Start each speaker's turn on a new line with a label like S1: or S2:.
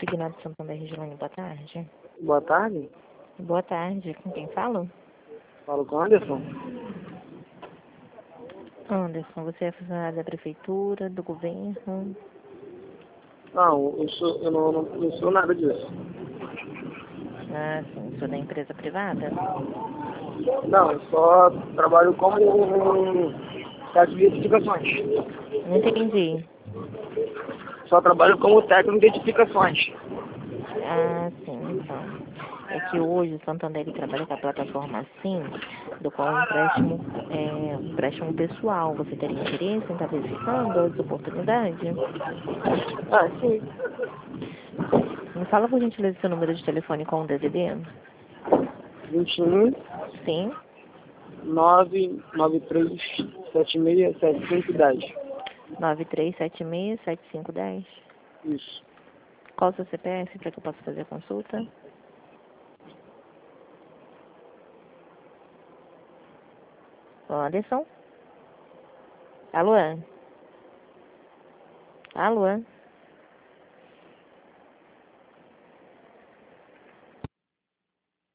S1: Consignado Santander Regiane, boa tarde.
S2: Boa tarde.
S1: Boa tarde, com quem falo?
S2: Falo com o Anderson.
S1: Anderson, você é funcionário da prefeitura, do governo?
S2: Não, eu não sou nada disso.
S1: Ah, sim, sou da empresa privada?
S2: Não, eu só trabalho como técnico de identificações.
S1: Não entendi.
S2: Só trabalho como técnico de identificações.
S1: Ah, sim, então. É que hoje o Santander ele trabalha com a plataforma Sim, do qual é um empréstimo pessoal. Você teria interesse em estar verificando as oportunidades?
S2: Ah, sim.
S1: Me fala, por gentileza, seu número de telefone com o DDD?
S2: 21
S1: Sim.
S2: 993 76 7510.
S1: 93767510.
S2: Isso.
S1: Qual o seu CPF para que eu possa fazer a consulta? Ô, Anderson? Alô? Alô?